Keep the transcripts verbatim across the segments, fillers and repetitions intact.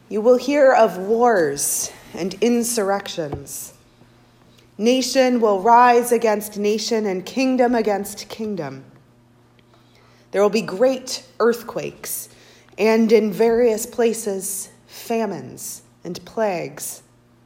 You will hear of wars and insurrections. Nation will rise against nation and kingdom against kingdom. There will be great earthquakes and in various places famines and plagues.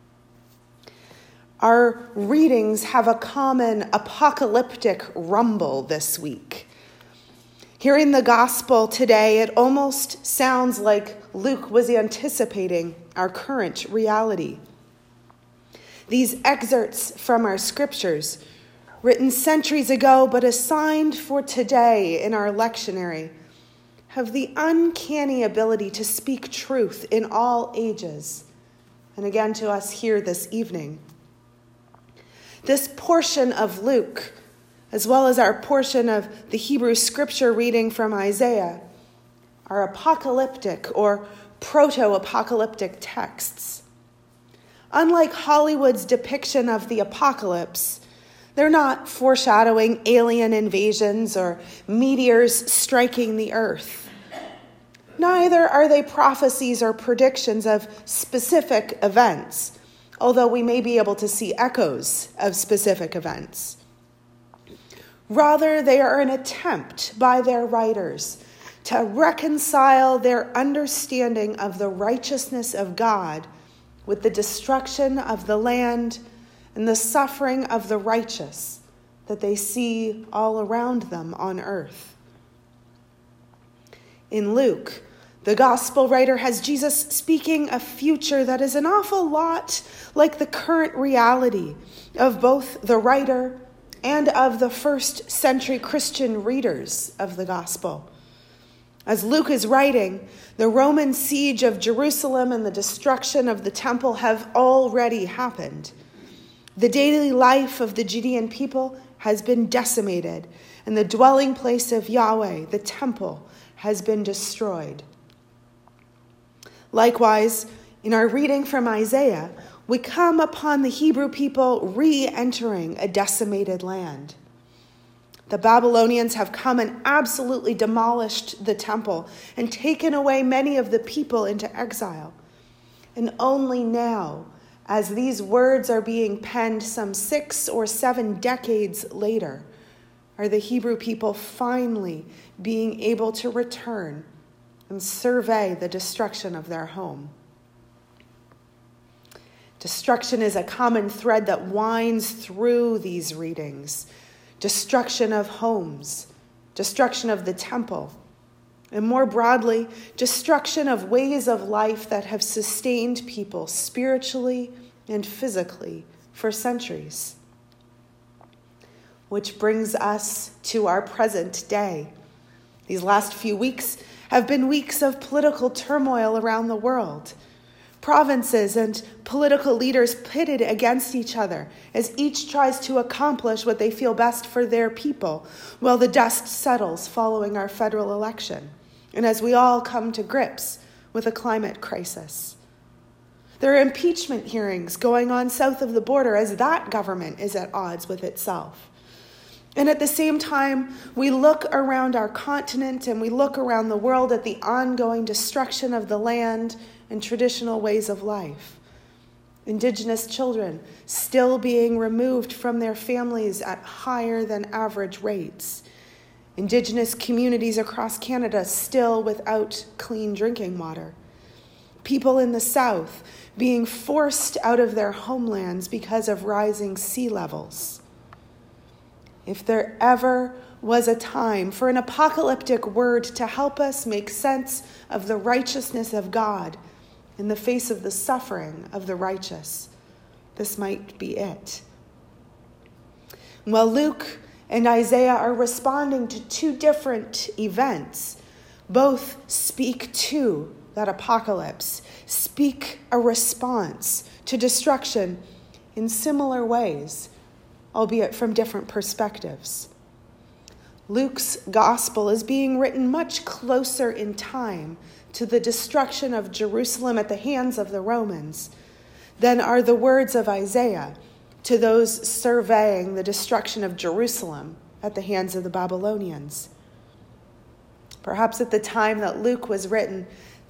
Our readings have a common apocalyptic rumble this week. Hearing the gospel today, it almost sounds like Luke was anticipating our current reality. These excerpts from our scriptures, written centuries ago but assigned for today in our lectionary, have the uncanny ability to speak truth in all ages, and again to us here this evening. This portion of Luke, as well as our portion of the Hebrew scripture reading from Isaiah, are apocalyptic or proto-apocalyptic texts. Unlike Hollywood's depiction of the apocalypse, they're not foreshadowing alien invasions or meteors striking the earth. Neither are they prophecies or predictions of specific events, although we may be able to see echoes of specific events. Rather, they are an attempt by their writers to reconcile their understanding of the righteousness of God with the destruction of the land and the suffering of the righteous that they see all around them on earth. In Luke, the gospel writer has Jesus speaking a future that is an awful lot like the current reality of both the writer and of the first century Christian readers of the gospel. As Luke is writing, the Roman siege of Jerusalem and the destruction of the temple have already happened. The daily life of the Judean people has been decimated, and the dwelling place of Yahweh, the temple, has been destroyed. Likewise, in our reading from Isaiah, we come upon the Hebrew people re-entering a decimated land. The Babylonians have come and absolutely demolished the temple and taken away many of the people into exile. And only now, as these words are being penned some six or seven decades later, are the Hebrew people finally being able to return and survey the destruction of their home. Destruction is a common thread that winds through these readings. Destruction of homes, destruction of the temple, and more broadly, destruction of ways of life that have sustained people spiritually and physically for centuries. Which brings us to our present day. These last few weeks have been weeks of political turmoil around the world. Provinces and political leaders pitted against each other as each tries to accomplish what they feel best for their people, while the dust settles following our federal election, and as we all come to grips with a climate crisis. There are impeachment hearings going on south of the border as that government is at odds with itself. And at the same time, we look around our continent and we look around the world at the ongoing destruction of the land and traditional ways of life. Indigenous children still being removed from their families at higher than average rates. Indigenous communities across Canada still without clean drinking water. People in the South being forced out of their homelands because of rising sea levels. If there ever was a time for an apocalyptic word to help us make sense of the righteousness of God in the face of the suffering of the righteous, this might be it. While Luke and Isaiah are responding to two different events, both speak to that apocalypse, speak a response to destruction in similar ways, albeit from different perspectives. Luke's gospel is being written much closer in time to the destruction of Jerusalem at the hands of the Romans than are the words of Isaiah to those surveying the destruction of Jerusalem at the hands of the Babylonians. Perhaps at the time that Luke was written,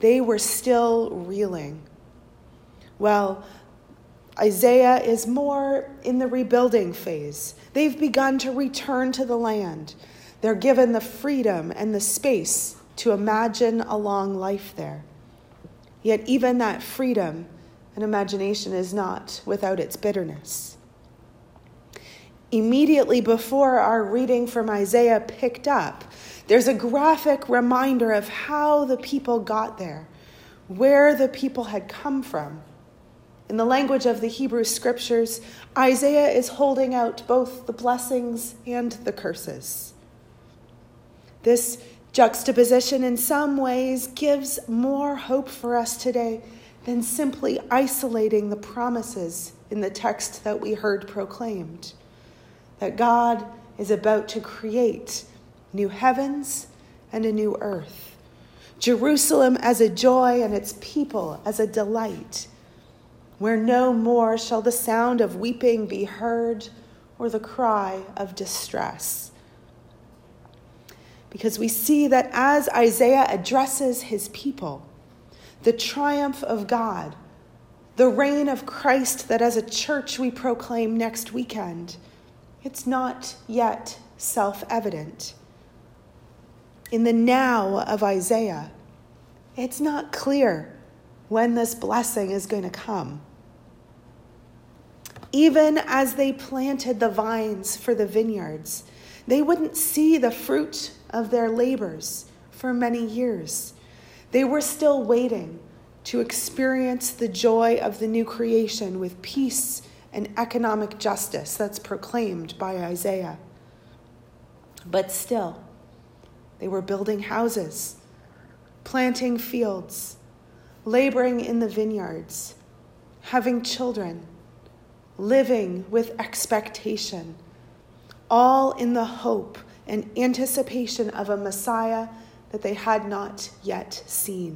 they were still reeling. Well, Isaiah is more in the rebuilding phase. They've begun to return to the land. They're given the freedom and the space to imagine a long life there. Yet even that freedom and imagination is not without its bitterness. Immediately before our reading from Isaiah picked up, there's a graphic reminder of how the people got there, where the people had come from. In the language of the Hebrew scriptures, Isaiah is holding out both the blessings and the curses. This juxtaposition in some ways gives more hope for us today than simply isolating the promises in the text that we heard proclaimed. That God is about to create new heavens and a new earth. Jerusalem as a joy and its people as a delight, where no more shall the sound of weeping be heard or the cry of distress. Because we see that as Isaiah addresses his people, the triumph of God, the reign of Christ that as a church we proclaim next weekend, it's not yet self-evident. In the now of Isaiah, it's not clear when this blessing is going to come. Even as they planted the vines for the vineyards, they wouldn't see the fruit of their labors for many years. They were still waiting to experience the joy of the new creation with peace and economic justice that's proclaimed by Isaiah. But still, they were building houses, planting fields, laboring in the vineyards, having children, living with expectation, all in the hope and anticipation of a Messiah that they had not yet seen.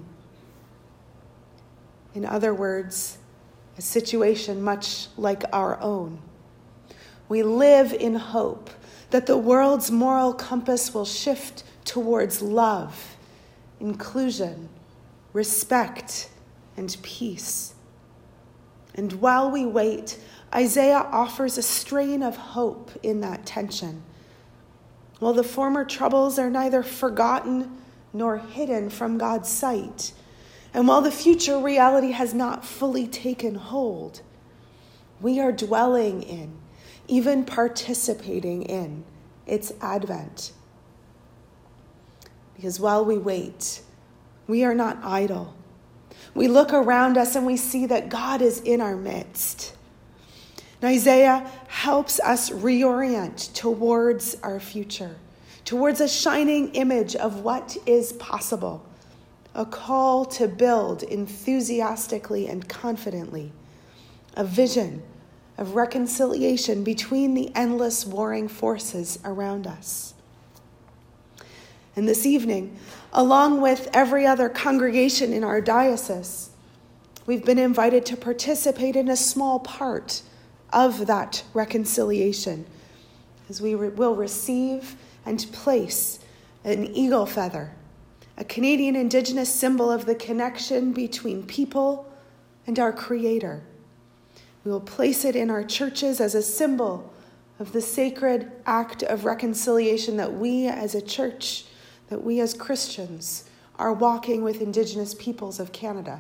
In other words, a situation much like our own. We live in hope that the world's moral compass will shift towards love, inclusion, respect, and peace. And while we wait, Isaiah offers a strain of hope in that tension. While the former troubles are neither forgotten nor hidden from God's sight, and while the future reality has not fully taken hold, we are dwelling in, even participating in, its advent. Because while we wait, we are not idle. We look around us and we see that God is in our midst. And Isaiah helps us reorient towards our future, towards a shining image of what is possible. A call to build enthusiastically and confidently, a vision of reconciliation between the endless warring forces around us. And this evening, along with every other congregation in our diocese, we've been invited to participate in a small part of that reconciliation, as we re- will receive and place an eagle feather, a Canadian Indigenous symbol of the connection between people and our Creator. We will place it in our churches as a symbol of the sacred act of reconciliation that we as a church, that we as Christians are walking with Indigenous peoples of Canada.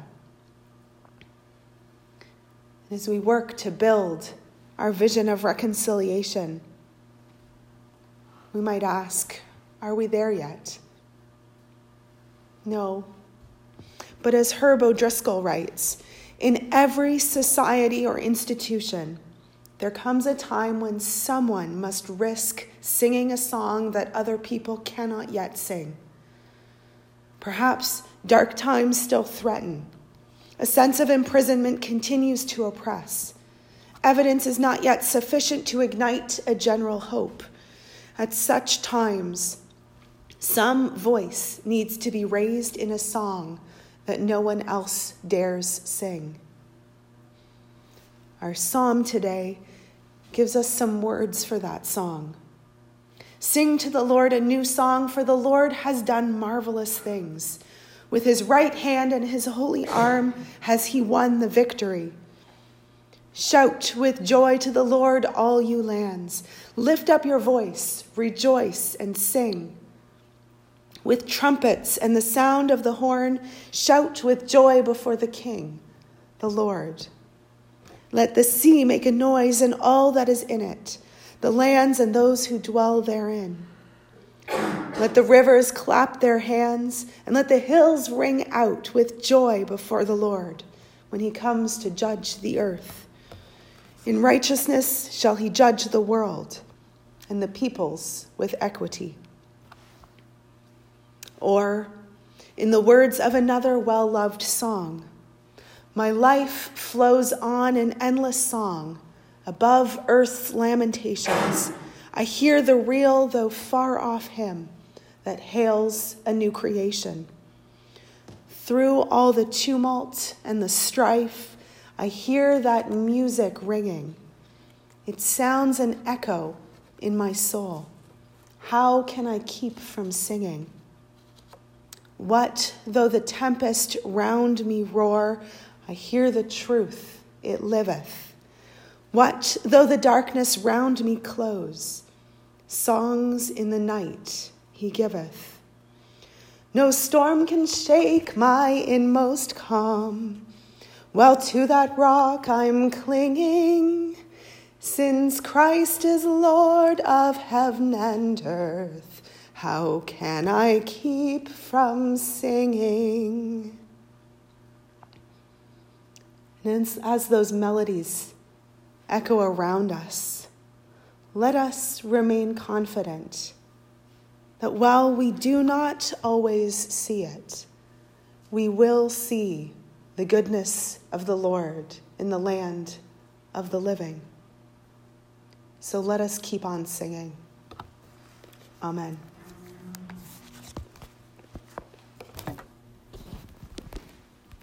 And as we work to build our vision of reconciliation, we might ask, are we there yet? No. But as Herb O'Driscoll writes, in every society or institution, there comes a time when someone must risk singing a song that other people cannot yet sing. Perhaps dark times still threaten. A sense of imprisonment continues to oppress. Evidence is not yet sufficient to ignite a general hope. At such times, some voice needs to be raised in a song that no one else dares sing. Our psalm today gives us some words for that song. Sing to the Lord a new song, for the Lord has done marvelous things. With his right hand and his holy arm has he won the victory. Shout with joy to the Lord, all you lands. Lift up your voice, rejoice and sing. With trumpets and the sound of the horn, shout with joy before the King, the Lord. Let the sea make a noise and all that is in it, the lands and those who dwell therein. Let the rivers clap their hands, and let the hills ring out with joy before the Lord when he comes to judge the earth. In righteousness shall he judge the world and the peoples with equity. Or, in the words of another well-loved song, my life flows on in endless song above earth's lamentations. I hear the real, though far-off hymn that hails a new creation. Through all the tumult and the strife, I hear that music ringing. It sounds an echo in my soul. How can I keep from singing? What though the tempest round me roar, I hear the truth, it liveth. What though the darkness round me close, songs in the night he giveth. No storm can shake my inmost calm, while to that rock I'm clinging, since Christ is Lord of heaven and earth. How can I keep from singing? And as those melodies echo around us, let us remain confident that while we do not always see it, we will see the goodness of the Lord in the land of the living. So let us keep on singing. Amen.